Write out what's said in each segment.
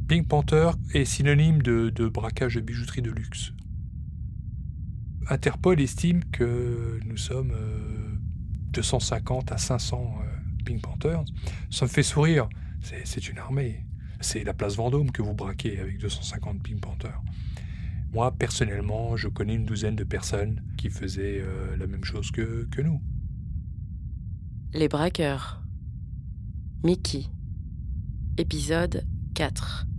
Pink Panther est synonyme de braquage de bijouterie de luxe. Interpol estime que nous sommes 250 à 500 Pink Panthers. Ça me fait sourire. C'est une armée. C'est la place Vendôme que vous braquez avec 250 Pink Panthers. Moi, personnellement, je connais une douzaine de personnes qui faisaient la même chose que nous. Les braqueurs. Mickey. Épisode 4.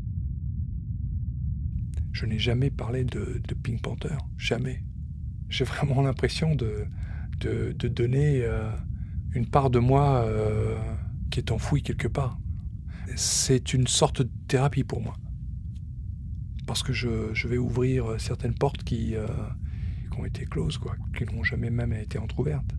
Je n'ai jamais parlé de Pink Panther. Jamais. J'ai vraiment l'impression de donner une part de moi qui est enfouie quelque part. C'est une sorte de thérapie pour moi. Parce que je vais ouvrir certaines portes qui ont été closes, qui n'ont jamais même été entrouvertes.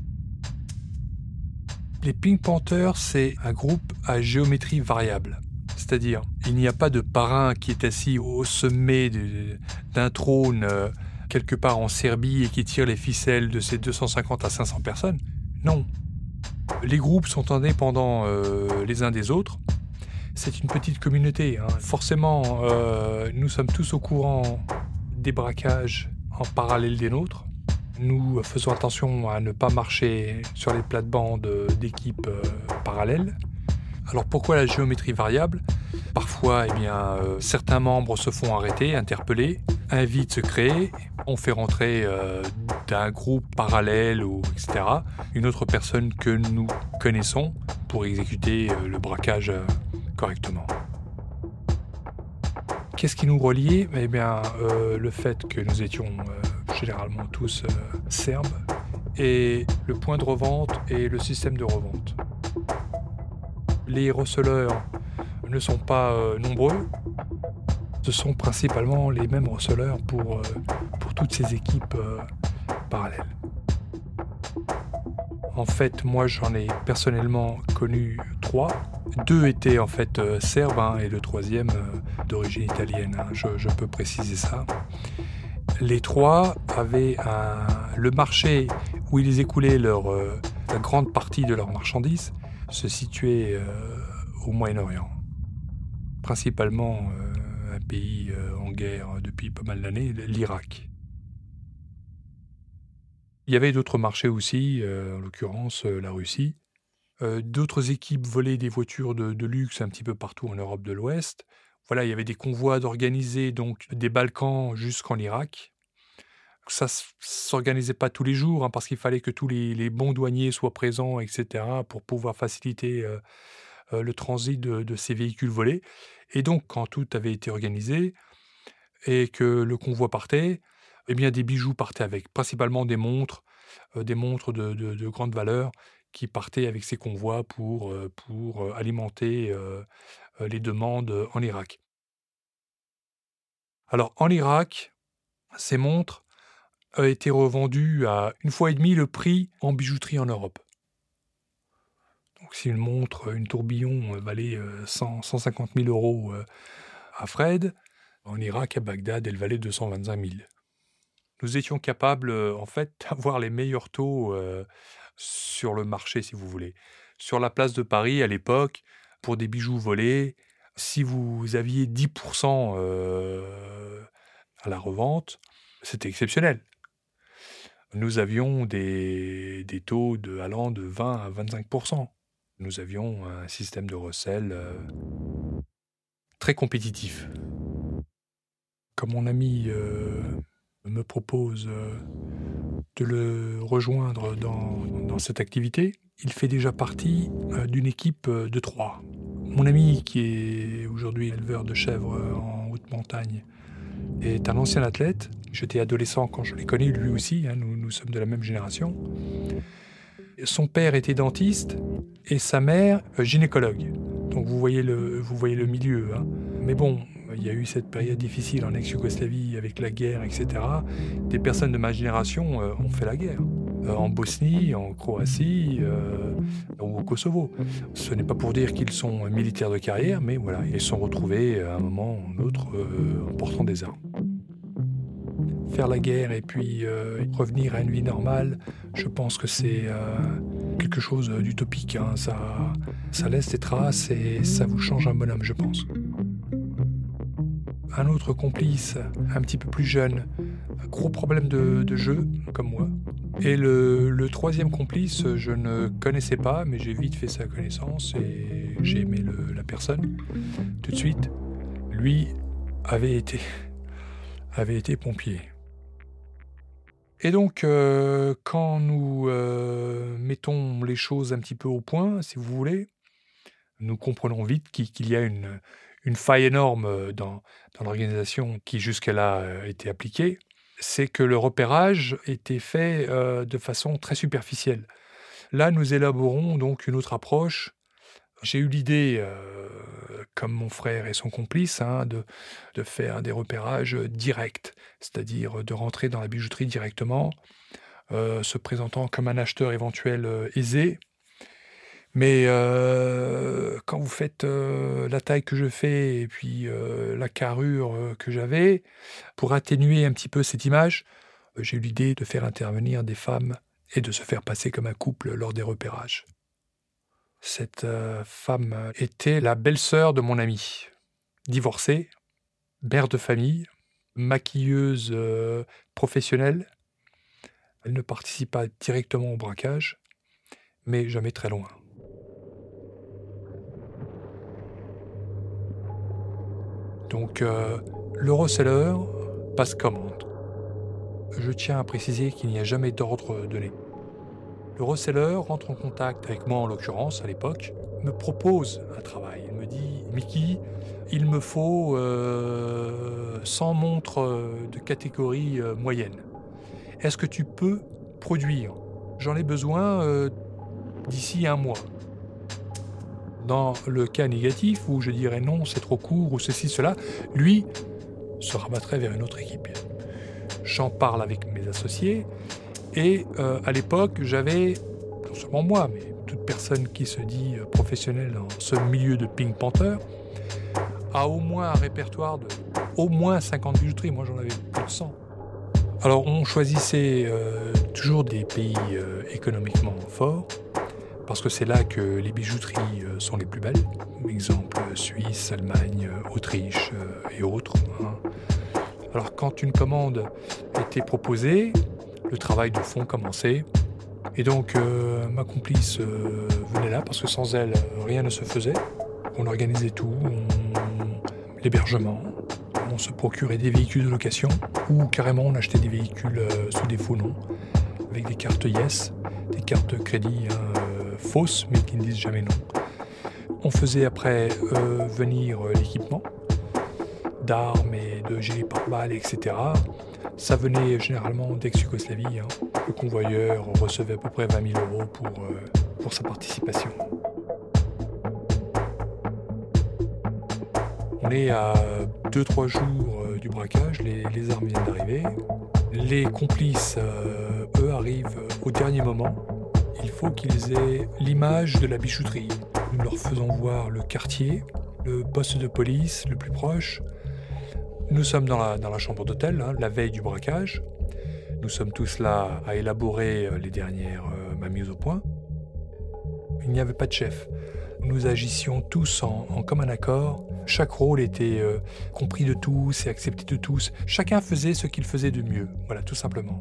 Les Pink Panthers, c'est un groupe à géométrie variable. C'est-à-dire, il n'y a pas de parrain qui est assis au sommet d'un trône quelque part en Serbie et qui tire les ficelles de ces 250 à 500 personnes. Non. Les groupes sont indépendants les uns des autres. C'est une petite communauté. Forcément, nous sommes tous au courant des braquages en parallèle des nôtres. Nous faisons attention à ne pas marcher sur les plates-bandes d'équipes parallèles. Alors pourquoi la géométrie variable ? Parfois, certains membres se font arrêter, interpeller, un vide se crée, on fait rentrer d'un groupe parallèle, etc., une autre personne que nous connaissons pour exécuter le braquage correctement. Qu'est-ce qui nous reliait ? Le fait que nous étions généralement tous serbes, et le point de revente et le système de revente. Les receleurs ne sont pas nombreux. Ce sont principalement les mêmes receleurs pour toutes ces équipes parallèles. En fait, moi, j'en ai personnellement connu 3. 2 étaient en fait serbes et le 3e d'origine italienne. Je peux préciser ça. Les 3 avaient le marché où ils écoulaient la grande partie de leurs marchandises se situait au Moyen-Orient. Principalement un pays en guerre depuis pas mal d'années, l'Irak. Il y avait d'autres marchés aussi, en l'occurrence la Russie. D'autres équipes volaient des voitures de luxe un petit peu partout en Europe de l'Ouest. Voilà, il y avait des convois d'organiser donc des Balkans jusqu'en Irak. Ça ne s'organisait pas tous les jours parce qu'il fallait que tous les bons douaniers soient présents, etc., pour pouvoir faciliter le transit de ces véhicules volés. Et donc, quand tout avait été organisé et que le convoi partait, des bijoux partaient avec, principalement des montres de grande valeur qui partaient avec ces convois pour alimenter les demandes en Irak. Alors, en Irak, ces montres a été revendues à 1,5 fois le prix en bijouterie en Europe. Donc si une montre, une tourbillon valait 150 000 euros à Fred, en Irak, à Bagdad, elle valait 225 000. Nous étions capables, d'avoir les meilleurs taux sur le marché, si vous voulez. Sur la place de Paris, à l'époque, pour des bijoux volés, si vous aviez 10% à la revente, c'était exceptionnel. Nous avions des taux allant de 20 à 25%. Nous avions un système de recel très compétitif. Comme mon ami me propose de le rejoindre dans cette activité, il fait déjà partie d'une équipe de 3. Mon ami, qui est aujourd'hui éleveur de chèvres en haute montagne, est un ancien athlète. J'étais adolescent quand je l'ai connu, lui aussi, nous sommes de la même génération. Son père était dentiste et sa mère gynécologue. Donc vous voyez le milieu. Mais bon, il y a eu cette période difficile en ex-Yougoslavie avec la guerre, etc. Des personnes de ma génération ont fait la guerre. En Bosnie, en Croatie, ou au Kosovo. Ce n'est pas pour dire qu'ils sont militaires de carrière, mais voilà, ils se sont retrouvés à un moment ou à un autre en portant des armes. Faire la guerre et puis revenir à une vie normale, je pense que c'est quelque chose d'utopique. Ça laisse des traces et ça vous change un bonhomme, je pense. un autre complice, un petit peu plus jeune, gros problème de jeu, comme moi. Et le troisième complice, je ne connaissais pas, mais j'ai vite fait sa connaissance et j'ai aimé la personne tout de suite. Lui avait été pompier. Et donc, quand nous mettons les choses un petit peu au point, si vous voulez, nous comprenons vite qu'il y a une faille énorme dans l'organisation qui jusque-là était appliquée. C'est que le repérage était fait de façon très superficielle. Là, nous élaborons donc une autre approche. J'ai eu l'idée, comme mon frère et son complice, de faire des repérages directs, c'est-à-dire de rentrer dans la bijouterie directement, se présentant comme un acheteur éventuel aisé. Mais quand vous faites la taille que je fais et puis la carrure que j'avais, pour atténuer un petit peu cette image, j'ai eu l'idée de faire intervenir des femmes et de se faire passer comme un couple lors des repérages. Cette femme était la belle-sœur de mon ami, divorcée, mère de famille, maquilleuse professionnelle. Elle ne participe pas directement au braquage, mais jamais très loin. Donc, le receleur passe commande. Je tiens à préciser qu'il n'y a jamais d'ordre donné. Le receleur rentre en contact avec moi, en l'occurrence, à l'époque, me propose un travail. Il me dit « Mickey, il me faut 100 montres de catégorie moyenne. Est-ce que tu peux produire ? J'en ai besoin d'ici 1 mois. » Dans le cas négatif, où je dirais non, c'est trop court, ou ceci, cela, lui se rabattrait vers une autre équipe. J'en parle avec mes associés, et à l'époque, j'avais, non seulement moi, mais toute personne qui se dit professionnelle dans ce milieu de Pink Panther, a au moins un répertoire de au moins 50 bijouteries. Moi, j'en avais plus de 100. Alors, on choisissait toujours des pays économiquement forts, parce que c'est là que les bijouteries sont les plus belles. Exemple, Suisse, Allemagne, Autriche et autres. Alors, quand une commande était proposée, le travail de fond commençait. Et donc, ma complice venait là, parce que sans elle, rien ne se faisait. On organisait tout, l'hébergement, on se procurait des véhicules de location, ou carrément on achetait des véhicules sous des faux noms, avec des cartes Yes, des cartes crédit fausses, mais qui ne disent jamais non. On faisait après venir l'équipement, d'armes et de gilets pare-balles, etc. Ça venait généralement d'ex-Yougoslavie. Le convoyeur recevait à peu près 20 000 € pour sa participation. On est à 2-3 jours du braquage, les armes viennent d'arriver. Les complices, eux, arrivent au dernier moment. Il faut qu'ils aient l'image de la bijouterie. Nous leur faisons voir le quartier, le poste de police le plus proche. Nous sommes dans la chambre d'hôtel, la veille du braquage. Nous sommes tous là à élaborer les dernières mises au point. Il n'y avait pas de chef. Nous agissions tous en commun accord. Chaque rôle était compris de tous et accepté de tous. Chacun faisait ce qu'il faisait de mieux. Voilà, tout simplement.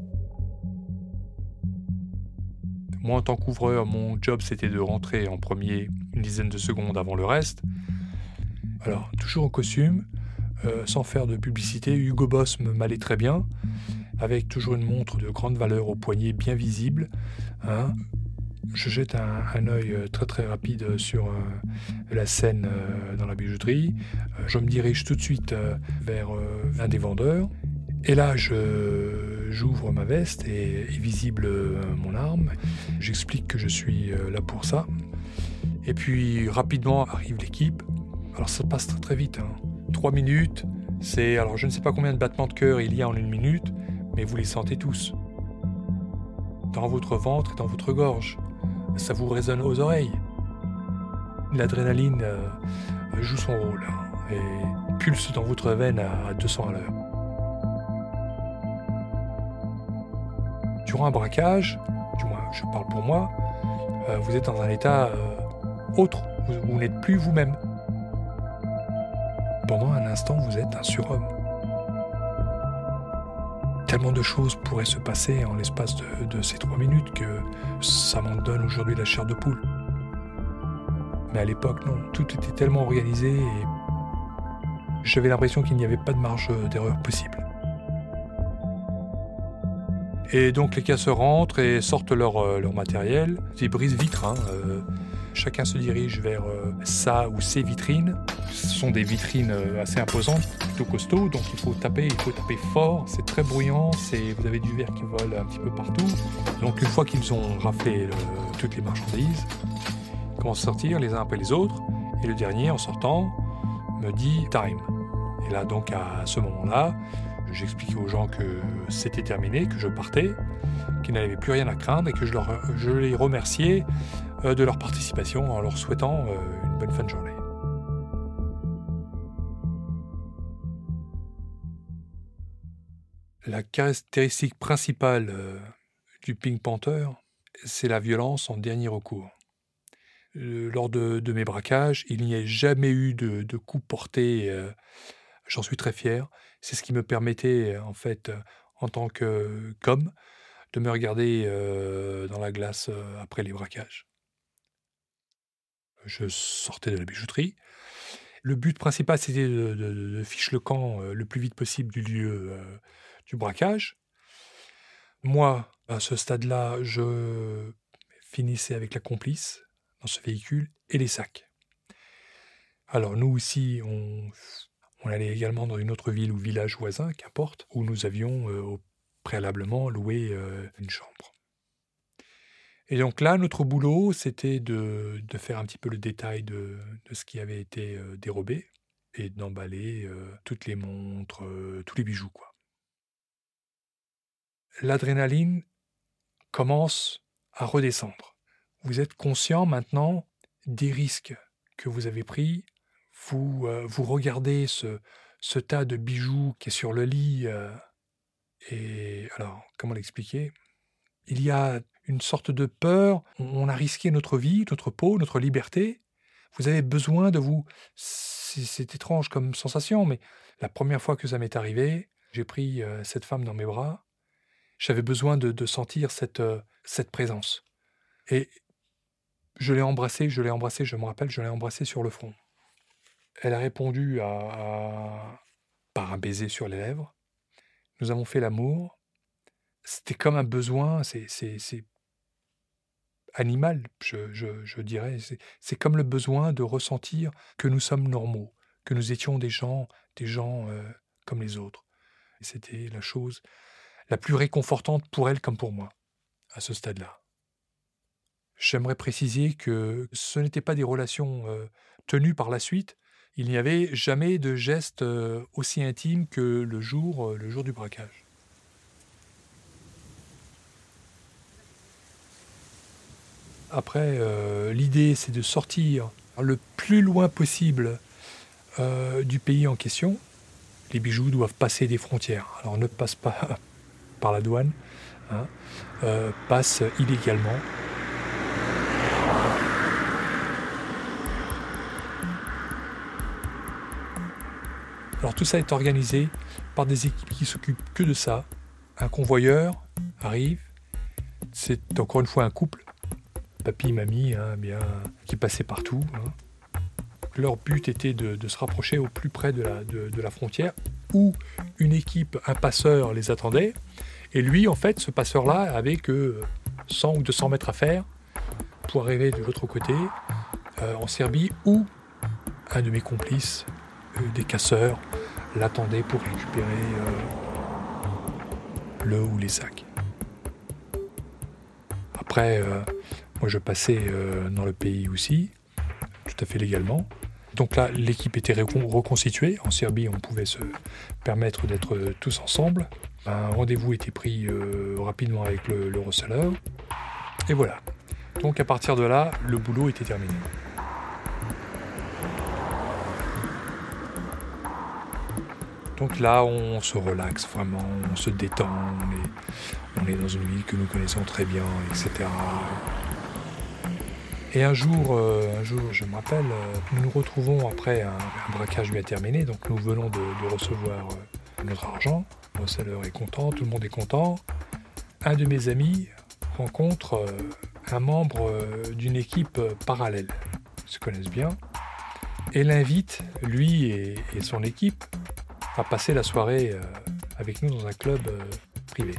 Moi, en tant qu'ouvreur, mon job, c'était de rentrer en premier une dizaine de secondes avant le reste. Alors, toujours en costume, sans faire de publicité, Hugo Boss m'allait très bien, avec toujours une montre de grande valeur au poignet bien visible. Je jette un œil très très rapide sur la scène dans la bijouterie. Je me dirige tout de suite vers un des vendeurs. Et là, j'ouvre ma veste et est visible mon arme. J'explique que je suis là pour ça. Et puis rapidement arrive l'équipe. Alors ça passe très très vite. 3 minutes, alors je ne sais pas combien de battements de cœur il y a en 1 minute, mais vous les sentez tous. Dans votre ventre et dans votre gorge. Ça vous résonne aux oreilles. L'adrénaline joue son rôle et pulse dans votre veine à 200 à l'heure. Durant un braquage, du moins je parle pour moi, vous êtes dans un état autre, vous n'êtes plus vous-même. Pendant un instant, vous êtes un surhomme. Tellement de choses pourraient se passer en l'espace de ces 3 minutes que ça m'en donne aujourd'hui la chair de poule. Mais à l'époque, non. Tout était tellement organisé et j'avais l'impression qu'il n'y avait pas de marge d'erreur possible. Et donc les casseurs rentrent et sortent leur matériel. Ils brisent vitres. Chacun se dirige vers sa ou ses vitrines. Ce sont des vitrines assez imposantes, plutôt costauds, donc il faut taper fort. C'est très bruyant, vous avez du verre qui vole un petit peu partout. Donc une fois qu'ils ont raflé toutes les marchandises, ils commencent à sortir les uns après les autres. Et le dernier, en sortant, me dit « time ». Et là, donc, à ce moment-là, j'expliquais aux gens que c'était terminé, que je partais, qu'ils n'avaient plus rien à craindre et que je les remerciais de leur participation en leur souhaitant une bonne fin de journée. La caractéristique principale du Pink Panther, c'est la violence en dernier recours. Lors de mes braquages, il n'y a jamais eu de coup porté. J'en suis très fier. C'est ce qui me permettait, en fait, en tant qu'homme, de me regarder dans la glace après les braquages. Je sortais de la bijouterie. Le but principal, c'était de ficher le camp le plus vite possible du lieu du braquage. Moi, à ce stade-là, je finissais avec la complice dans ce véhicule et les sacs. Alors nous aussi, on allait également dans une autre ville ou village voisin, qu'importe, où nous avions préalablement loué une chambre. Et donc là, notre boulot, c'était de faire un petit peu le détail de ce qui avait été dérobé et d'emballer toutes les montres, tous les bijoux, quoi. L'adrénaline commence à redescendre. Vous êtes conscient maintenant des risques que vous avez pris. Vous regardez ce tas de bijoux qui est sur le lit. Et alors, comment l'expliquer ? Il y a une sorte de peur. On a risqué notre vie, notre peau, notre liberté. Vous avez besoin de vous... C'est étrange comme sensation, mais la première fois que ça m'est arrivé, j'ai pris cette femme dans mes bras. J'avais besoin de sentir cette présence. Et je l'ai embrassée, je me rappelle, je l'ai embrassée sur le front. Elle a répondu par un baiser sur les lèvres. Nous avons fait l'amour. C'était comme un besoin, c'est animal, je dirais. C'est comme le besoin de ressentir que nous sommes normaux, que nous étions des gens comme les autres. Et c'était la chose la plus réconfortante pour elle comme pour moi, à ce stade-là. J'aimerais préciser que ce n'étaient pas des relations tenues par la suite. Il n'y avait jamais de geste aussi intime que le jour du braquage. Après, l'idée, c'est de sortir le plus loin possible du pays en question. Les bijoux doivent passer des frontières. Alors, ne passent pas par la douane, passent illégalement. Alors tout ça est organisé par des équipes qui s'occupent que de ça. Un convoyeur arrive, c'est encore une fois un couple, papy, mamie, qui passaient partout. Leur but était de se rapprocher au plus près de la frontière, où une équipe, un passeur les attendait. Et lui, en fait, ce passeur-là avait que 100 ou 200 mètres à faire pour arriver de l'autre côté, en Serbie, où un de mes complices, des casseurs, l'attendait pour récupérer le ou les sacs. Après, moi je passais dans le pays aussi, tout à fait légalement. Donc là, l'équipe était reconstituée. En Serbie, on pouvait se permettre d'être tous ensemble. Un rendez-vous était pris rapidement avec le receleur. Et voilà. Donc à partir de là, le boulot était terminé. Donc là, on se relaxe vraiment, on se détend, on est dans une ville que nous connaissons très bien, etc. Et un jour, je me rappelle, nous nous retrouvons après un braquage bien terminé, donc nous venons de recevoir notre argent, le receleur est content, tout le monde est content. Un de mes amis rencontre un membre d'une équipe parallèle, ils se connaissent bien, et l'invite, lui et son équipe, à passer la soirée avec nous dans un club privé.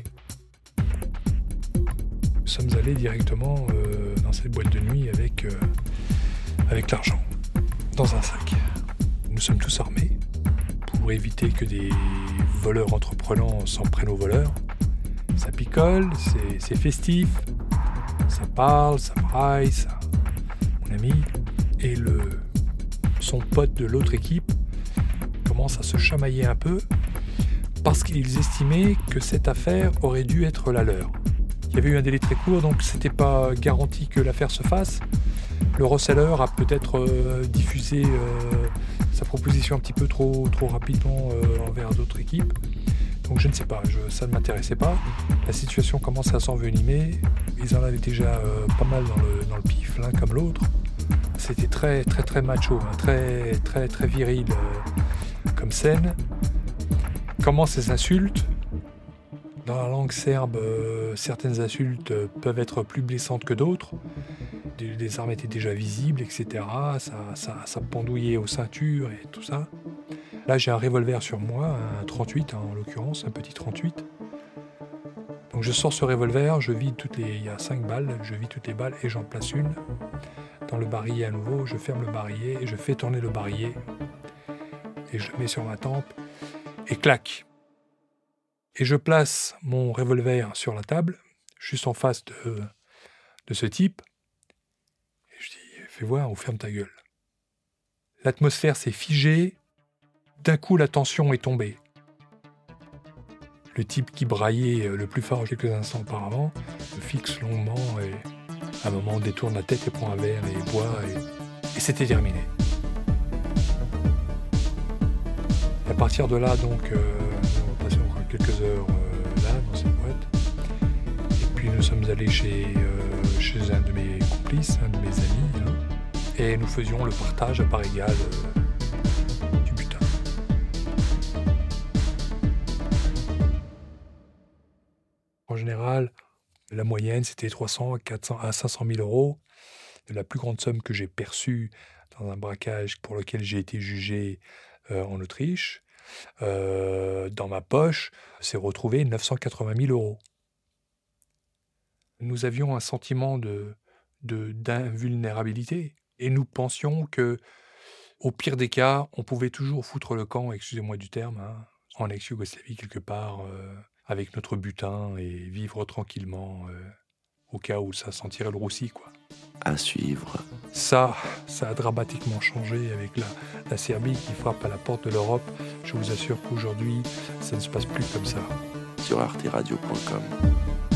Nous sommes allés directement dans cette boîte de nuit avec l'argent, dans un sac. Nous sommes tous armés pour éviter que des voleurs entreprenants s'en prennent aux voleurs. Ça picole, c'est festif, ça parle, ça braille, ça... Mon ami et son pote de l'autre équipe commencent à se chamailler un peu parce qu'ils estimaient que cette affaire aurait dû être la leur. Il y avait eu un délai très court, donc c'était pas garanti que l'affaire se fasse. Le receleur a peut-être diffusé sa proposition un petit peu trop rapidement envers d'autres équipes. Donc je ne sais pas, ça ne m'intéressait pas. La situation commence à s'envenimer. Ils en avaient déjà pas mal dans le pif, l'un comme l'autre. C'était très très très macho, hein, très très très viril comme scène. Comment ces insultes? Dans la langue serbe, certaines insultes peuvent être plus blessantes que d'autres. Les armes étaient déjà visibles, etc. Ça pendouillait aux ceintures et tout ça. Là, j'ai un revolver sur moi, un 38 en l'occurrence, un petit 38. Donc je sors ce revolver, il y a 5 balles, je vide toutes les balles et j'en place une dans le barillet à nouveau. Je ferme le barillet et je fais tourner le barillet. Et je le mets sur ma tempe et clac. Et je place mon revolver sur la table, juste en face de ce type. Et je dis, fais voir ou ferme ta gueule. L'atmosphère s'est figée. D'un coup, la tension est tombée. Le type qui braillait le plus fort quelques instants auparavant me fixe longuement et à un moment détourne la tête et prend un verre et boit et c'était terminé. Et à partir de là, donc, on a passé encore quelques heures là, dans cette boîte. Et puis nous sommes allés chez un de mes complices, un de mes amis, hein, et nous faisions le partage à part égale du butin. En général, la moyenne, c'était 300 à 500 000 euros. La plus grande somme que j'ai perçue dans un braquage pour lequel j'ai été jugé en Autriche, dans ma poche, s'est retrouvé 980 000 euros. Nous avions un sentiment d'invulnérabilité et nous pensions que, au pire des cas, on pouvait toujours foutre le camp, excusez-moi du terme, hein, en ex-Yougoslavie quelque part, avec notre butin et vivre tranquillement au cas où ça sentirait le roussi, quoi. À suivre. Ça a dramatiquement changé avec la Serbie qui frappe à la porte de l'Europe. Je vous assure qu'aujourd'hui, ça ne se passe plus comme ça. Sur arteradio.com.